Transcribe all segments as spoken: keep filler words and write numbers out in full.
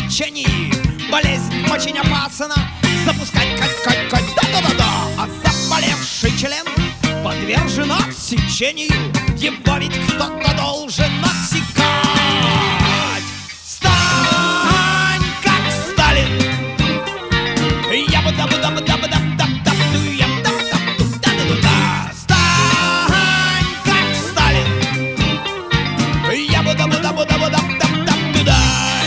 течении. Болезнь очень опасна, запускать кать, кать, кать, да-да-да-да. А заболевший член подвержен отсечению, его ведь кто-то должен отсекать. Стань как Сталин, я бы да бы да бы да бы да да да я бы да да да да да. Стань как Сталин, я бы да бы да бы да бы да да да да.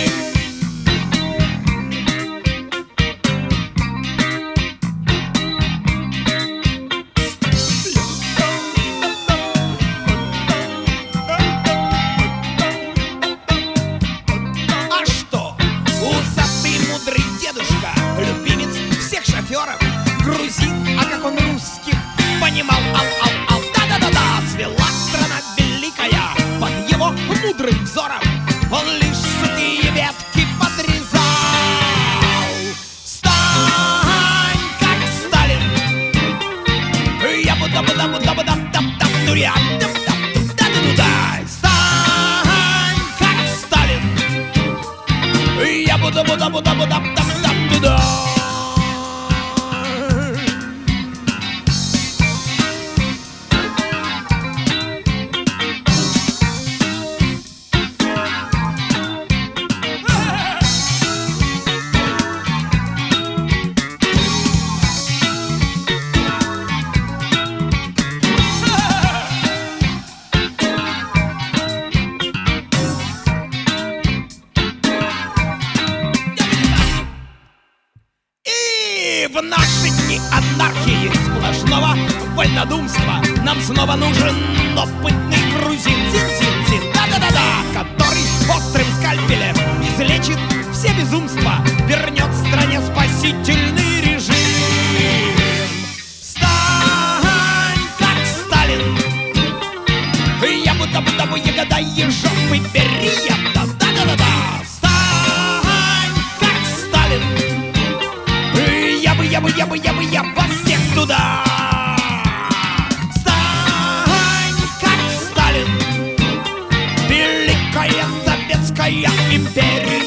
Грузин, а как он русских понимал, ау, ау, ау, да-да-да-да. Цвела страна великая под его мудрым взором, он лишь сухие ветки подрезал. Стань как Сталин, я бы да бы да бы да бы да да да да да да да да. Стань как Сталин, я бы да бы да бы да бы да да да да. В наши дни анархии сплошного вольнодумства нам снова нужен опытный грузин, зин-зин-зин, да-да-да-да, который острым скальпелем излечит все безумства, вернет стране спасительный режим. Стань как Сталин, я бы да бы да бы ягода ежов выбери, я да-да-да-да. Стань как Сталин, я бы, я бы, я бы, я бы, я вас всех туда. Стань как Сталин, великая советская империя.